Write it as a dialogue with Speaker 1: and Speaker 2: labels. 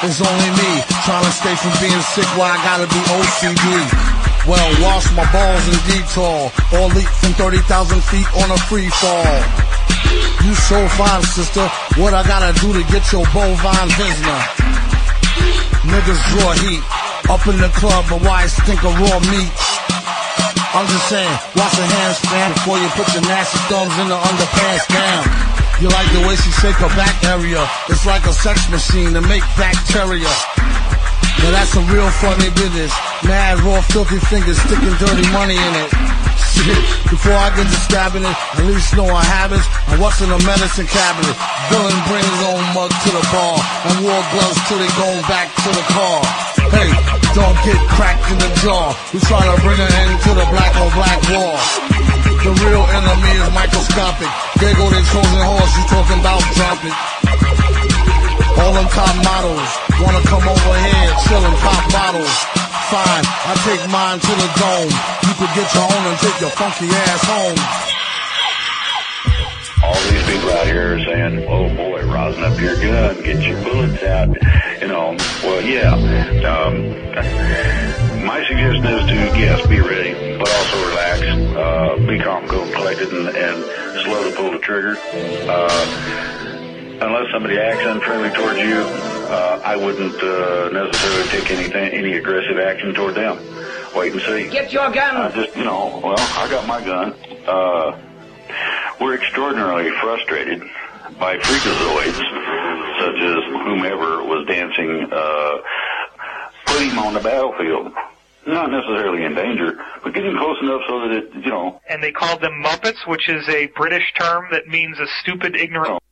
Speaker 1: It's only me trying to stay from being sick while I gotta be OCD. Well, wash my balls in detour, or leap from 30,000 feet on a free fall. You so fine, sister. What I gotta do to get your bovine Visna? Niggas draw heat up in the club, but why stink of raw meat? I'm just saying, wash your hands, man, before you put your nasty thumbs in the underpants down. You like the way she shake her back area? It's like a sex machine to make bacteria. Now that's some real funny business. Mad, raw, filthy fingers sticking dirty money in it. Shit, before I get to stabbing it, at least know our habits and what's in the medicine cabinet. Villain bring his own mug to the bar and wore gloves till they going back to the car. Hey, don't get cracked in the jaw. We try to bring an end to the black on black war. The real enemy is microscopic. There go their Trojan horse, you talking about dropping. All them top models wanna come over here, chill and pop bottles. Fine, I take mine to the dome. You could get your own and take your funky ass home.
Speaker 2: All these people out here are saying, oh boy, rosin up your gun, get your bullets out, you know. Well, yeah. My suggestion is to, yes, be ready, but also relax, be calm, cool, and collected, and slow to pull the trigger. Unless somebody acts unfriendly towards you, I wouldn't necessarily take any aggressive action toward them. Wait and see.
Speaker 3: Get your gun!
Speaker 2: I got my gun. We're extraordinarily frustrated by freakazoids, such as whomever was dancing, put him on the battlefield. Not necessarily in danger, but getting close enough so that it,
Speaker 4: And they called them Muppets, which is a British term that means a stupid, ignorant...